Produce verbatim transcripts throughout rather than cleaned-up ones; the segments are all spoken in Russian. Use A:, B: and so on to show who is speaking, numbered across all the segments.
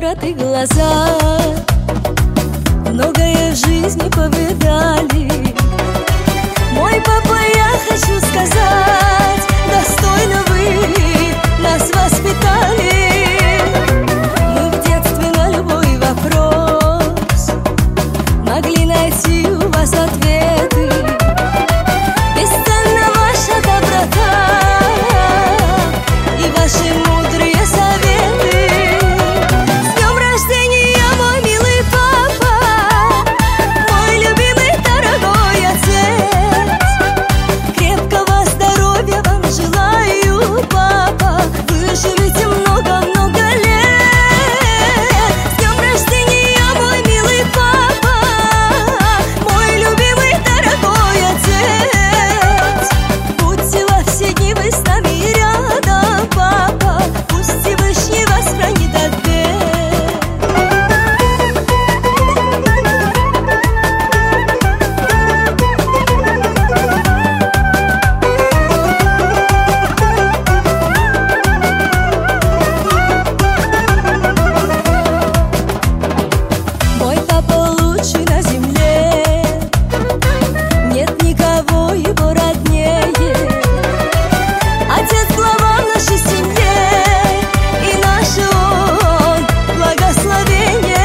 A: доброты глаза. Многое в жизни повидали. Мой папа, я хочу сказать, достойно вы нас воспитали. Мы в детстве на любой вопрос могли найти у вас ответы. Бесценна ваша доброта и ваши мудрые советы. С днем рождения, мой милый папа, мой любимый дорогой отец. Крепкого здоровья вам желаю, папа, вы живите много-много лет. С днем рождения, мой милый папа, мой любимый дорогой отец. Будьте во все дни вы с нами рядом, папа, пусть Всевышний вас хранит от бед. Мой папа лучший на земле, нет никого его роднее. Отец глава в нашей семье, и наше он благословение.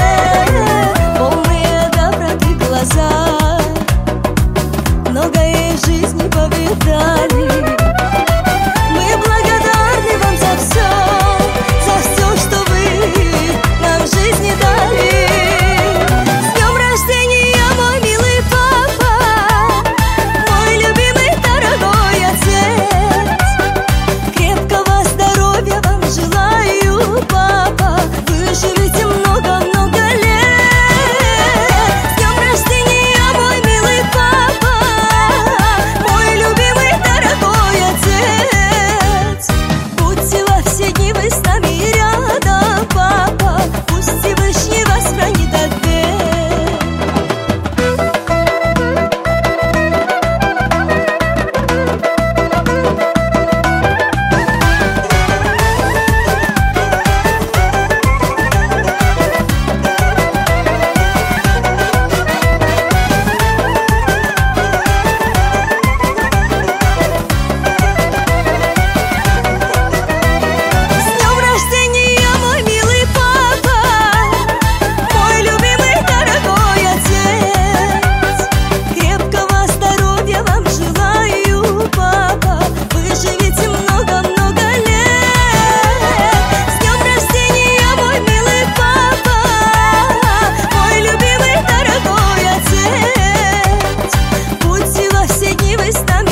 A: Полные доброты глаза, многое в жизни повидали. Мы благодарны вам за все, за все, что вы нам в жизни дали. С днем рождения, мой милый папа, мой любимый дорогой отец. Крепкого здоровья вам желаю, папа, вы живите много-много лет. С днем рождения, мой милый папа, мой любимый дорогой отец. Будьте во все дни вы с нами рядом, папа, пусть Всевышний вас хранит от бед. С днем рождения, мой милый папа, мой любимый дорогой отец. Крепкого здоровья вам желаю, папа, вы живите много-много лет. С днем рождения, мой милый папа, мой любимый дорогой отец. Будьте во все дни вы с нами